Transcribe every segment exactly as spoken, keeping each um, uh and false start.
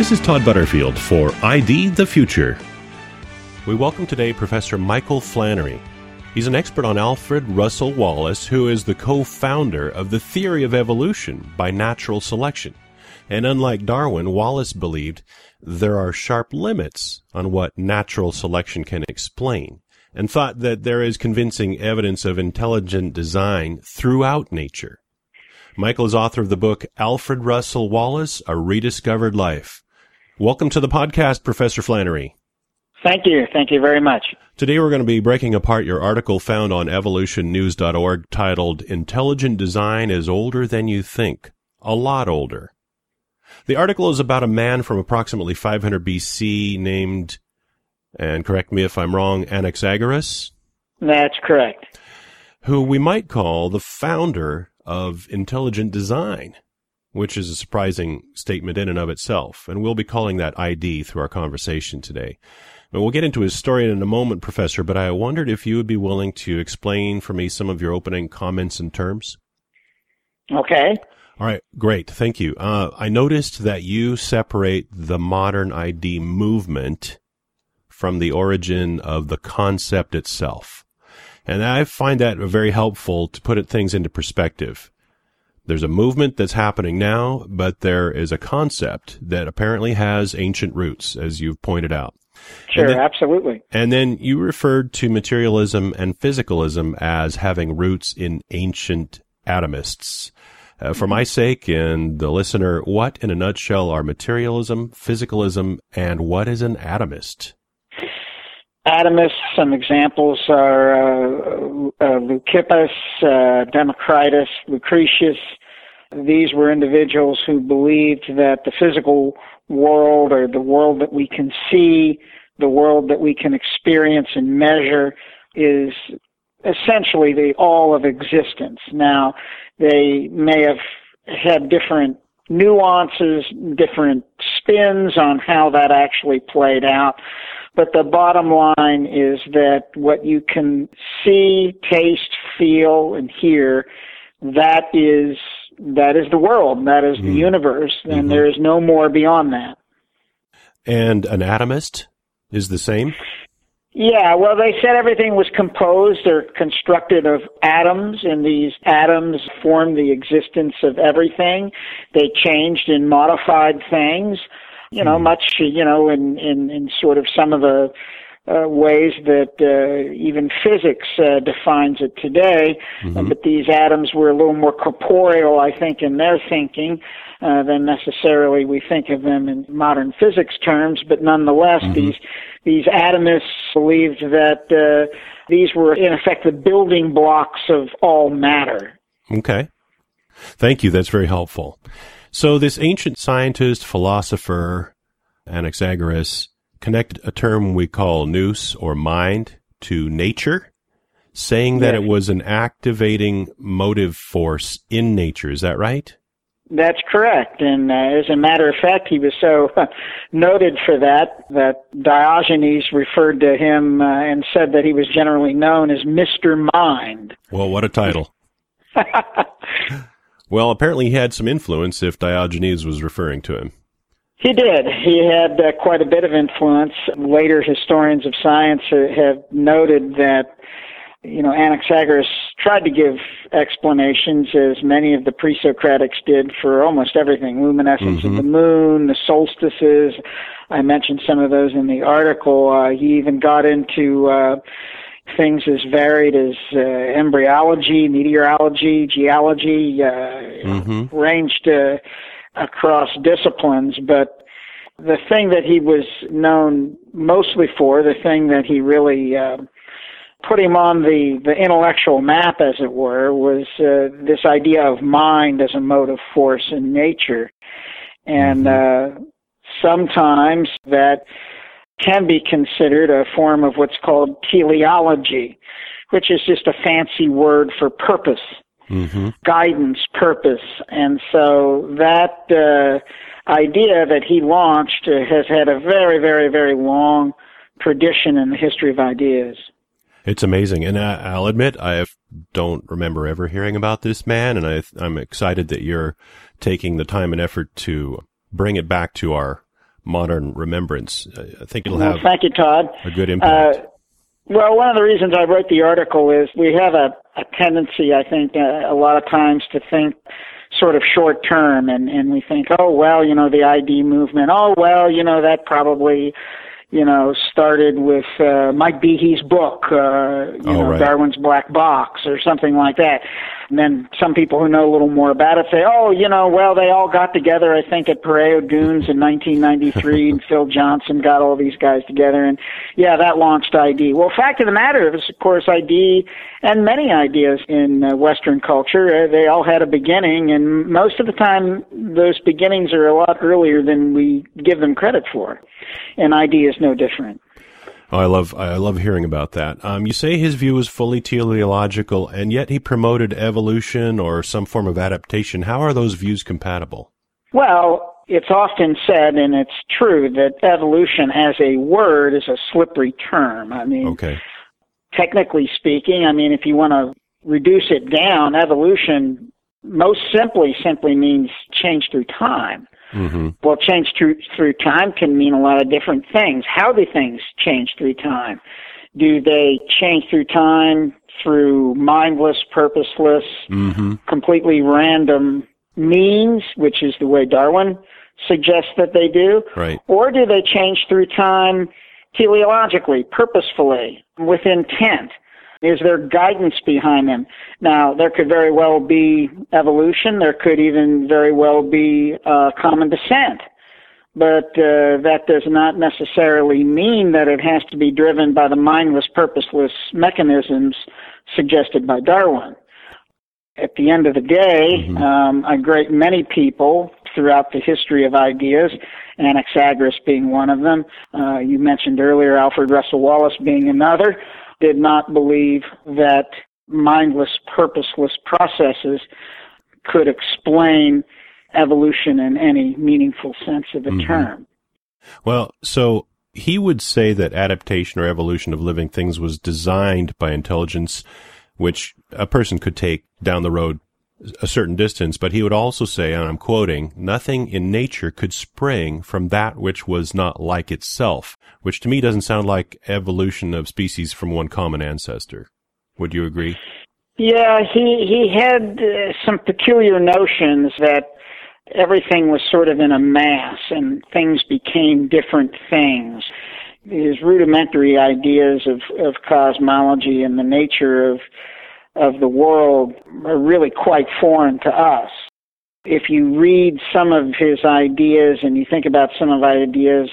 This is Todd Butterfield for I D the Future. We welcome today Professor Michael Flannery. He's an expert on Alfred Russel Wallace, who is the co-founder of the theory of evolution by natural selection. And unlike Darwin, Wallace believed there are sharp limits on what natural selection can explain, and thought that there is convincing evidence of intelligent design throughout nature. Michael is author of the book Alfred Russel Wallace, A Rediscovered Life. Welcome to the podcast, Professor Flannery. Thank you. Thank you very much. Today we're going to be breaking apart your article found on evolution news dot org titled, Intelligent Design is Older Than You Think. A Lot Older. The article is about a man from approximately five hundred B C named, and correct me if I'm wrong, Anaxagoras? That's correct. Who we might call the founder of intelligent design, which is a surprising statement in and of itself. And we'll be calling that I D through our conversation today. But we'll get into his story in a moment, Professor, but I wondered if you would be willing to explain for me some of your opening comments and terms. Okay. All right, great. Thank you. Uh, I noticed that you separate the modern I D movement from the origin of the concept itself. And I find that very helpful to put it, things into perspective. There's a movement that's happening now, but there is a concept that apparently has ancient roots, as you've pointed out. Sure, and then, absolutely. And then you referred to materialism and physicalism as having roots in ancient atomists. Uh, for my sake and the listener, what in a nutshell are materialism, physicalism, and what is an atomist? Atomists, some examples are uh, uh, Leucippus, uh, Democritus, Lucretius. These were individuals who believed that the physical world, or the world that we can see, the world that we can experience and measure, is essentially the all of existence. Now, they may have had different nuances, different spins on how that actually played out. But the bottom line is that what you can see, taste, feel, and hear, that is that is the world, that is mm. the universe, and mm-hmm. there is no more beyond that. And an atomist is the same? Yeah, well, they said everything was composed or constructed of atoms, and these atoms formed the existence of everything. They changed and modified things. You know, much, you know, in, in, in sort of some of the uh, ways that uh, even physics uh, defines it today. Mm-hmm. Uh, but these atoms were a little more corporeal, I think, in their thinking uh, than necessarily we think of them in modern physics terms. But nonetheless, mm-hmm. these these atomists believed that uh, these were, in effect, the building blocks of all matter. Okay. Thank you. That's very helpful. So this ancient scientist, philosopher, Anaxagoras, connected a term we call nous, or mind, to nature, saying that yes. it was an activating motive force in nature. Is that right? That's correct. And uh, as a matter of fact, he was so noted for that, that Diogenes referred to him uh, and said that he was generally known as Mister Mind. Well, what a title. Well, apparently he had some influence if Diogenes was referring to him. He did. He had uh, quite a bit of influence. Later historians of science have noted that, you know, Anaxagoras tried to give explanations, as many of the pre-Socratics did, for almost everything. Luminescence mm-hmm. of the moon, the solstices. I mentioned some of those in the article. Uh, he even got into Uh, things as varied as uh, embryology, meteorology, geology, uh, mm-hmm. ranged uh, across disciplines. But the thing that he was known mostly for, the thing that he really uh, put him on the, the intellectual map, as it were, was uh, this idea of mind as a motive force in nature. And mm-hmm. uh, sometimes that can be considered a form of what's called teleology, which is just a fancy word for purpose, mm-hmm. guidance, purpose. And so that uh, idea that he launched uh, has had a very, very, very long tradition in the history of ideas. It's amazing. And I, I'll admit, I don't remember ever hearing about this man, and I, I'm excited that you're taking the time and effort to bring it back to our modern remembrance. I think it'll Well, have thank you, Todd. a good impact. Uh, well, one of the reasons I wrote the article is we have a, a tendency, I think, uh, a lot of times to think sort of short term, and, and we think, oh, well, you know, the I D movement, oh, well, you know, that probably, you know, started with uh, Mike Behe's book, uh, you oh, know, right. Darwin's Black Box or something like that. And then some people who know a little more about it say, oh, you know, well, they all got together, I think, at Pareo Dunes in nineteen ninety-three, and Phil Johnson got all these guys together, and, yeah, that launched I D. Well, fact of the matter is, of course, I D and many ideas in uh, Western culture, uh, they all had a beginning, and most of the time those beginnings are a lot earlier than we give them credit for, and I D is no different. Oh, I love I love hearing about that. Um, you say his view is fully teleological, and yet he promoted evolution or some form of adaptation. How are those views compatible? Well, it's often said, and it's true, that evolution as a word is a slippery term. I mean, Okay. technically speaking, I mean, if you want to reduce it down, evolution most simply simply means change through time. Mm-hmm. Well, change through, through time can mean a lot of different things. How do things change through time? Do they change through time through mindless, purposeless, Mm-hmm. completely random means, which is the way Darwin suggests that they do? Right. Or do they change through time teleologically, purposefully, with intent? Is there guidance behind them? Now, there could very well be evolution. There could even very well be uh, common descent. But uh, that does not necessarily mean that it has to be driven by the mindless, purposeless mechanisms suggested by Darwin. At the end of the day, Mm-hmm. um, a great many people throughout the history of ideas, Anaxagoras being one of them, uh, you mentioned earlier Alfred Russel Wallace being another, did not believe that mindless, purposeless processes could explain evolution in any meaningful sense of the Mm-hmm. term. Well, so he would say that adaptation or evolution of living things was designed by intelligence, which a person could take down the road a certain distance, but he would also say, and I'm quoting, nothing in nature could spring from that which was not like itself, which to me doesn't sound like evolution of species from one common ancestor. Would you agree? Yeah, he, he had uh, some peculiar notions that everything was sort of in a mass and things became different things. His rudimentary ideas of, of cosmology and the nature of of the world are really quite foreign to us. If you read some of his ideas and you think about some of the ideas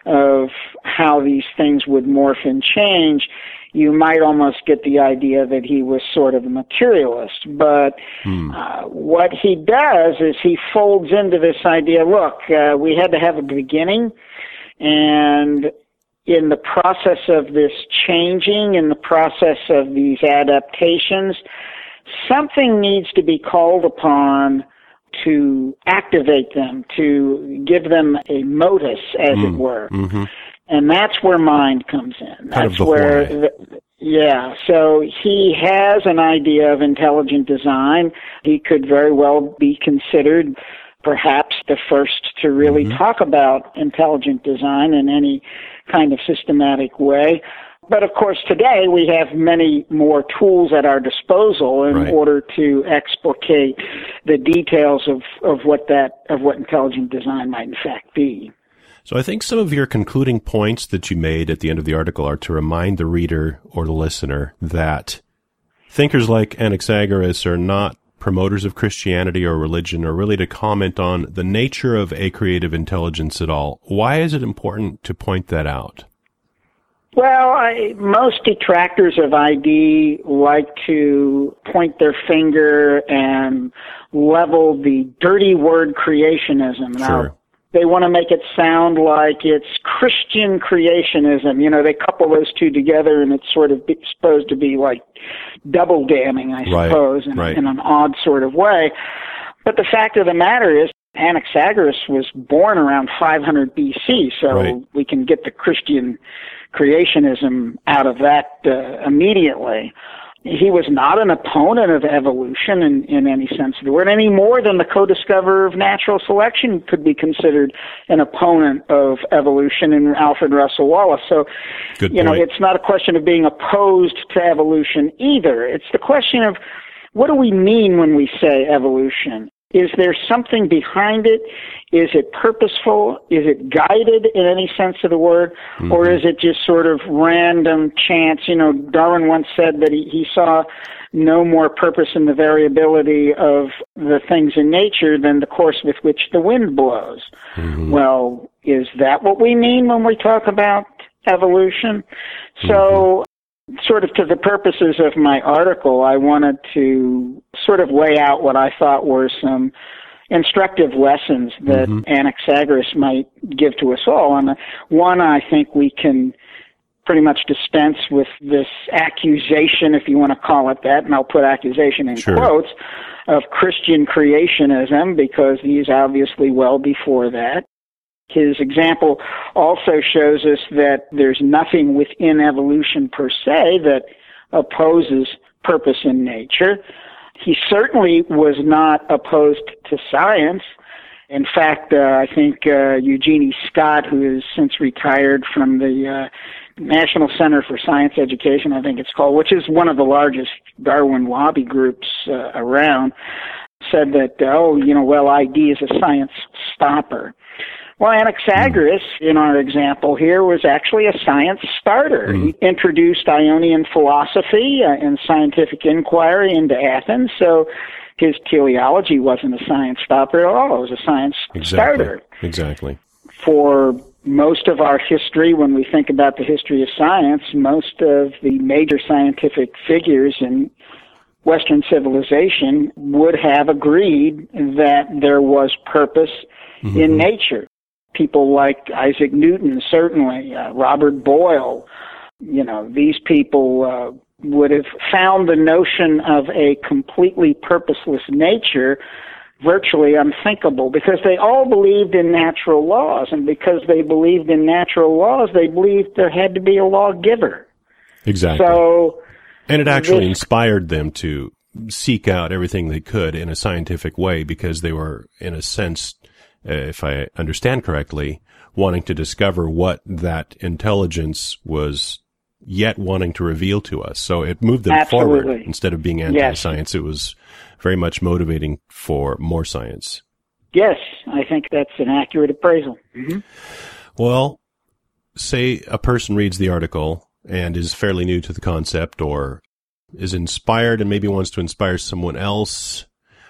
of how these things would morph and change, you might almost get the idea that he was sort of a materialist. But Hmm. uh, what he does is he folds into this idea, look, uh, we had to have a beginning, and in the process of this changing, in the process of these adaptations, something needs to be called upon to activate them, to give them a modus, as Mm. it were. Mm-hmm. And that's where mind comes in. Kind of That's the where, why. the, yeah, so he has an idea of intelligent design. He could very well be considered perhaps the first to really Mhm. talk about intelligent design in any kind of systematic way. But of course, today we have many more tools at our disposal in Right. order to explicate the details of, of what that of what intelligent design might in fact be. So I think some of your concluding points that you made at the end of the article are to remind the reader or the listener that thinkers like Anaxagoras are not promoters of Christianity or religion, or really to comment on the nature of a creative intelligence at all. Why is it important to point that out? Well, I, most detractors of I D like to point their finger and level the dirty word creationism. Now, Sure. they want to make it sound like it's Christian creationism. You know, they couple those two together, and it's sort of be, supposed to be like double damning, I Right, suppose, in, right. in an odd sort of way. But the fact of the matter is, Anaxagoras was born around five hundred B C, so Right. we can get the Christian creationism out of that uh, immediately. he was not an opponent of evolution in, in any sense of the word, any more than the co-discoverer of natural selection could be considered an opponent of evolution in Alfred Russel Wallace. So, Good you know, point. it's not a question of being opposed to evolution either. It's the question of what do we mean when we say evolution? Is there something behind it? Is it purposeful? Is it guided in any sense of the word? Mm-hmm. Or is it just sort of random chance? You know, Darwin once said that he, he saw no more purpose in the variability of the things in nature than the course with which the wind blows. Mm-hmm. Well, is that what we mean when we talk about evolution? Mm-hmm. So, sort of to the purposes of my article, I wanted to sort of lay out what I thought were some instructive lessons that mm-hmm. Anaxagoras might give to us all. And one, I think we can pretty much dispense with this accusation, if you want to call it that, and I'll put accusation in sure. quotes, of Christian creationism, because he's obviously well before that. His example also shows us that there's nothing within evolution per se that opposes purpose in nature. He certainly was not opposed to science. In fact, uh, I think uh, Eugenie Scott, who has since retired from the uh, National Center for Science Education, I think it's called, which is one of the largest Darwin lobby groups uh, around, said that, oh, you know, well, I D is a science stopper. Well, Anaxagoras, in our example here, was actually a science starter. Mm. He introduced Ionian philosophy uh, and scientific inquiry into Athens, so his teleology wasn't a science stopper at all. It was a science exactly. starter. Exactly. For most of our history, when we think about the history of science, most of the major scientific figures in Western civilization would have agreed that there was purpose mm-hmm. in nature. People like Isaac Newton, certainly, uh, Robert Boyle, you know, these people uh, would have found the notion of a completely purposeless nature virtually unthinkable, because they all believed in natural laws, and because they believed in natural laws, they believed there had to be a lawgiver. Exactly. So, and it actually this, inspired them to seek out everything they could in a scientific way, because they were, in a sense, if I understand correctly, wanting to discover what that intelligence was yet wanting to reveal to us. So it moved them Absolutely. forward. Instead of being anti-science, yes. It was very much motivating for more science. Yes, I think that's an accurate appraisal. Mm-hmm. Well, say a person reads the article and is fairly new to the concept, or is inspired and maybe wants to inspire someone else.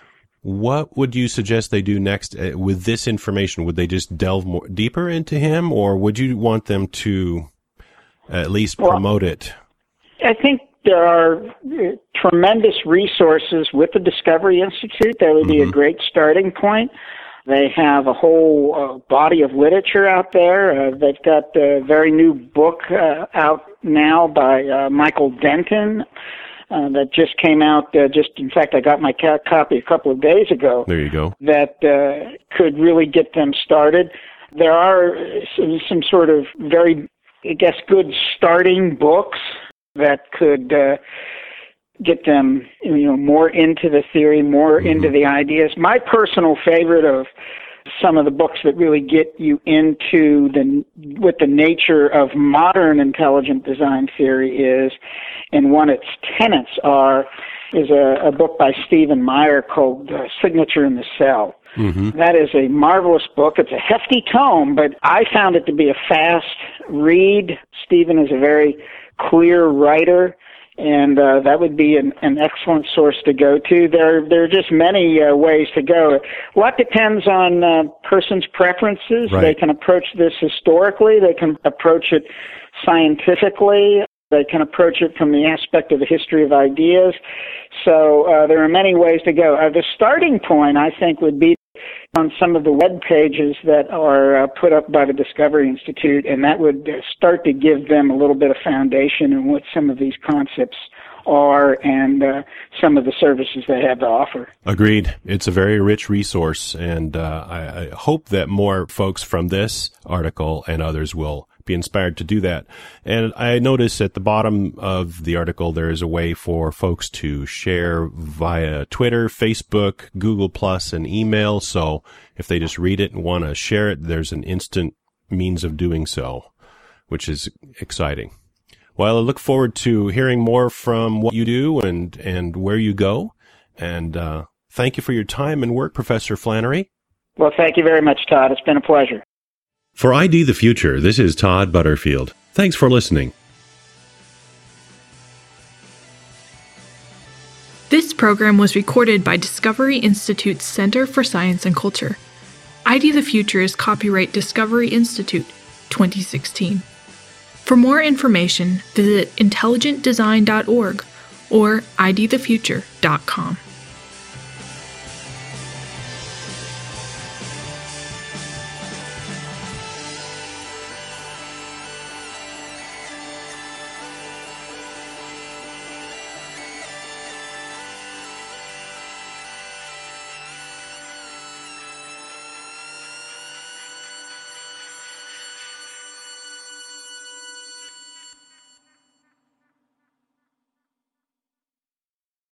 What would you suggest they do next uh, with this information? Would they just delve more deeper into him, or would you want them to at least well, promote it? I think there are uh, tremendous resources with the Discovery Institute. That would be mm-hmm. a great starting point. They have a whole uh, body of literature out there. Uh, they've got a very new book uh, out now by uh, Michael Denton. Uh, that just came out, uh, just, in fact, I got my ca- copy a couple of days ago. There you go. That uh, could really get them started. There are some, some sort of very, I guess, good starting books that could uh, get them, you know, more into the theory, more mm-hmm. into the ideas. My personal favorite of some of the books that really get you into the what the nature of modern intelligent design theory is, and one its tenets are, is a, a book by Stephen Meyer called uh, Signature in the Cell. Mm-hmm. That is a marvelous book. It's a hefty tome, but I found it to be a fast read. Stephen is a very clear writer, and uh, that would be an, an excellent source to go to. There, there are just many uh, ways to go. A lot depends on uh, person's preferences. Right. They can approach this historically. They can approach it scientifically. They can approach it from the aspect of the history of ideas. So uh, there are many ways to go. Uh, the starting point, I think, would be on some of the web pages that are uh, put up by the Discovery Institute, and that would start to give them a little bit of foundation in what some of these concepts are and uh, some of the services they have to offer. Agreed. It's a very rich resource, and uh, I, I hope that more folks from this article and others will be inspired to do that. And I notice at the bottom of the article, there is a way for folks to share via Twitter, Facebook, Google Plus, and email. So if they just read it and want to share it, there's an instant means of doing so, which is exciting. Well, I look forward to hearing more from what you do and, and where you go. And uh, thank you for your time and work, Professor Flannery. Well, thank you very much, Todd. It's been a pleasure. For I D the Future, this is Todd Butterfield. Thanks for listening. This program was recorded by Discovery Institute's Center for Science and Culture. I D the Future is copyright Discovery Institute, twenty sixteen. For more information, visit intelligent design dot org or I D the future dot com.